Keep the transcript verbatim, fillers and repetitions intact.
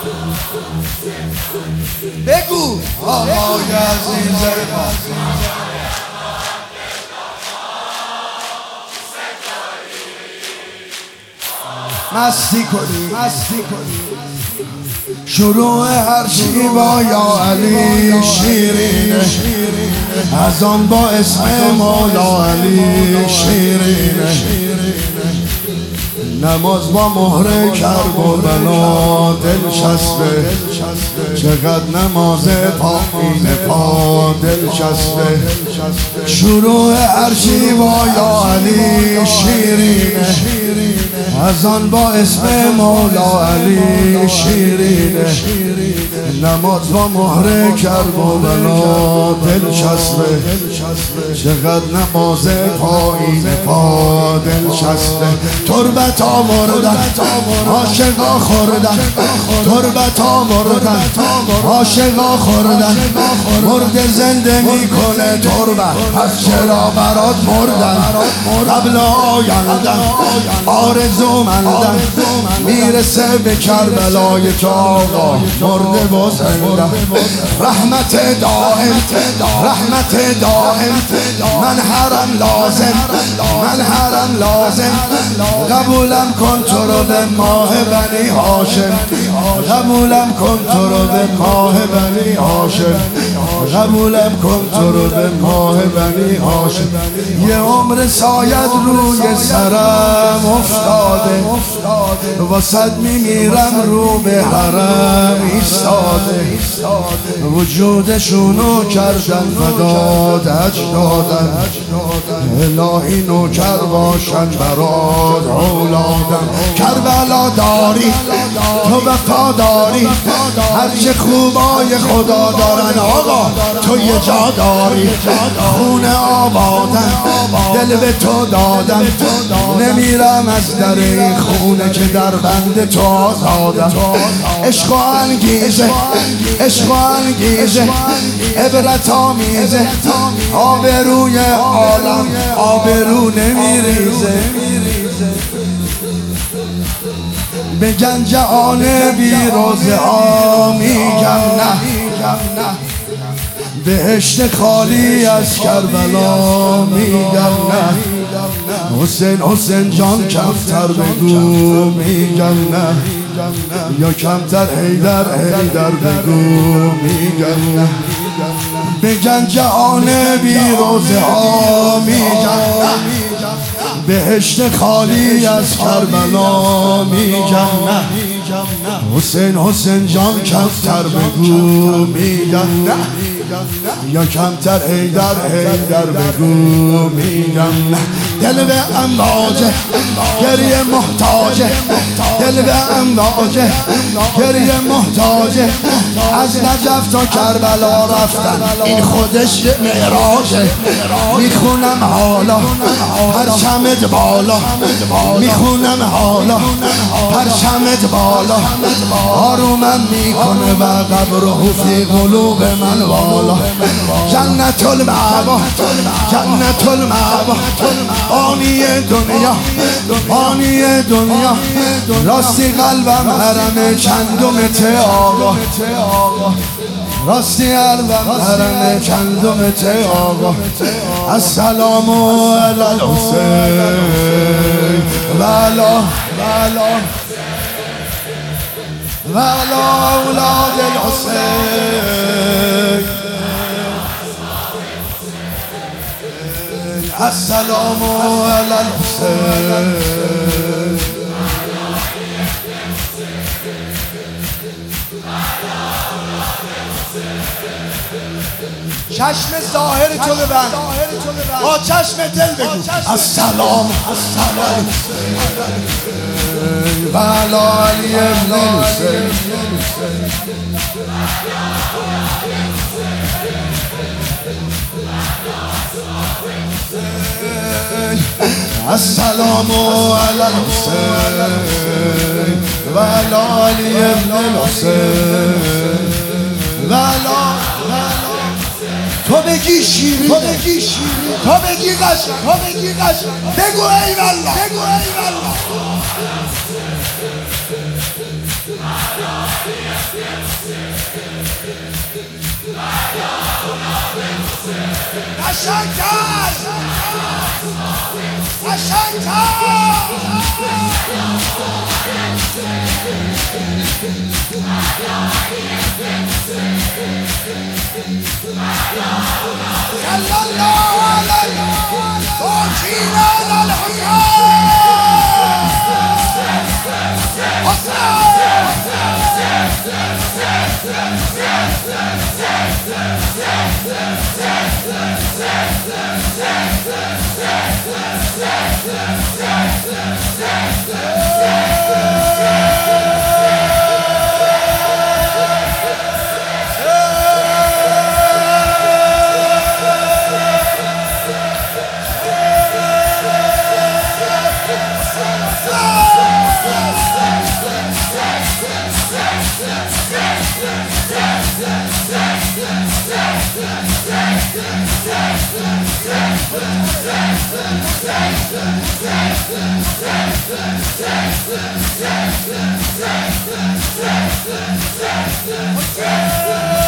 بگو آقای عزیز مستی کنی مستی کنی شروع هر چی با یا علی شیرینه از آن با اسم مولا علی شیرینه نماز با مهر کربلا دلچسبه چقدر نماز پایین پا دلچسبه شروع هر چی با یا علی شیرینه از آن با اسم مولا علی شیرینه نماز با مهر کربلا دلچسبه چقدر نماز پایین پا دلچسبه تربت آوردن عاشقا خوردن تربت آوردن عاشقا خوردن مرد زنده میکنه تربت پس چرا برات مردن قبل آیندن آرزو مندن میرسه به کربلای تو آقا مرده و زنده رحمت دائم رحمت دائم من حرم لازم من حرم لازم قبولم کن تو رو به ماه بنی هاشم قبولم کن تو رو به ماه بنی هاشم قبولم کن تو رو به ماه بنی هاشم یه عمر ساید روی سرم افتاده واسد میمیرم رو به حرم ایستاده وجودشونو کردن فداد اجدادن الهی نوکر باشن برات اولادم کربلا داری تو وفا داری هرچه خوبای خدا دارن آقا تو یه جا داری خونه آبادم دل به تو دادم نمیرم از در این خونه که در بند تو آزادم عشق و انگیزه عشق و انگیزه عبرت آمیزه آبروی عالم آبرو نمیریزه به جهان بیروزه ها میگم نه بهشت خالی از کربلا میگم نه حسین حسین جان کمتر بگو میگم نه یا کمتر حیدر حیدر بگو میگم نه بگن جهان بیروزه ها میگم نه بهشت خالی از کربلا میگم نه حسین حسین جان کمتر بگو میگم نه یا کمتر حیدر حیدر بگو میگم نه دل به امواجه گریه محتاجه دل به امواجه گریه محتاجه از نجف تا کربلا رفتن این خودش معراجه میخونم حالا پرچمت بالا میخونم حالا پرچمت بالا آرومم میکنه و قبره فی قلوب من والا جنت المأوا جنت المأوا آنی دنیا آنی دنیا راستی قلبم حرم چندمته آقا راستی قلبم حرم چندمته آقا السلام علی الحسین و علی و علی اولاد الحسین السلام علی الحسین چشم ظاهر تو ببند با چشم دل بگو السلام السلام و علی علی ابن حسین السلام علی الحسین و علی علی ابن الحسین و علی تو بگی شیرین تو بگی شیرین تو بگی قشنگ تو بگی قشنگ بگو ای والله بگو ای والله قشنگ‌تر قشنگ‌تر صلی الله علیه توکیل الحسین